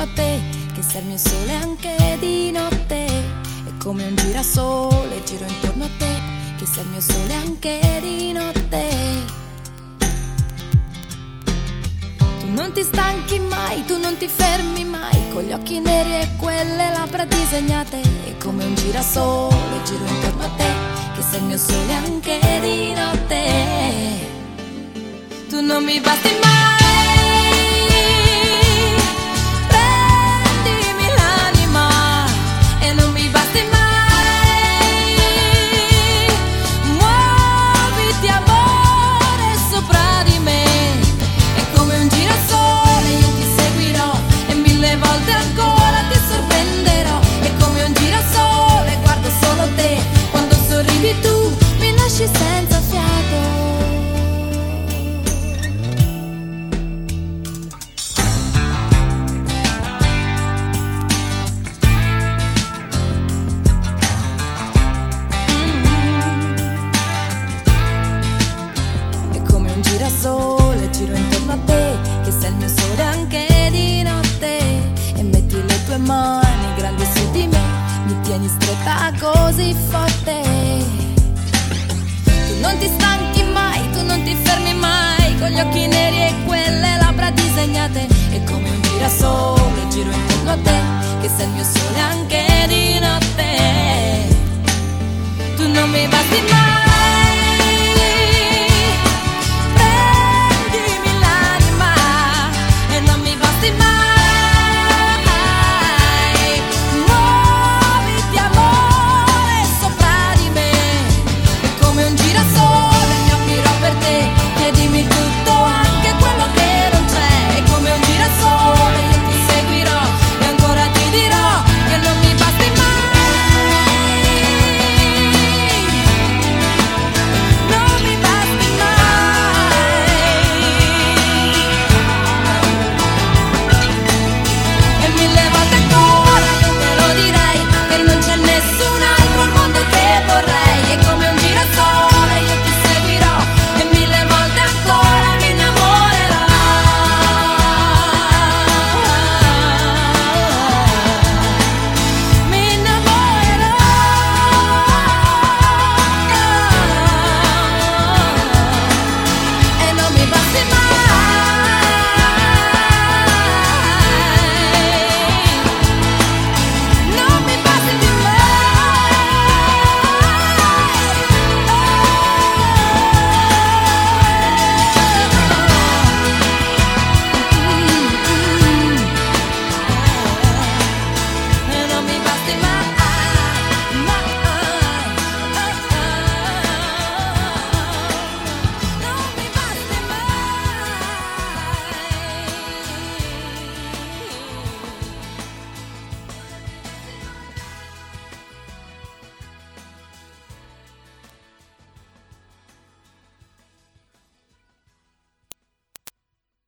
intorno a te, che sei il mio sole anche di notte. E come un girasole giro intorno a te, che sei il mio sole anche di notte. Tu non ti stanchi mai, tu non ti fermi mai, con gli occhi neri e quelle labbra disegnate. E come un girasole giro intorno a te, che sei il mio sole anche di notte. Tu non mi basti mai, prendimi l'anima e non mi basti mai, muoviti amore sopra di me. E come un girasole io ti seguirò e 1000 volte ancora ti sorprenderò. E come un girasole guardo solo te, quando sorridi tu mi lasci senza fiato. Sole, giro intorno a te, che sei il mio sole anche di notte. E metti le tue mani grandi su di me, mi tieni stretta così forte. Tu non ti stanchi mai, tu non ti fermi mai, con gli occhi neri e quelle labbra disegnate. E come un girasole giro intorno a te, che sei il mio sole anche di notte.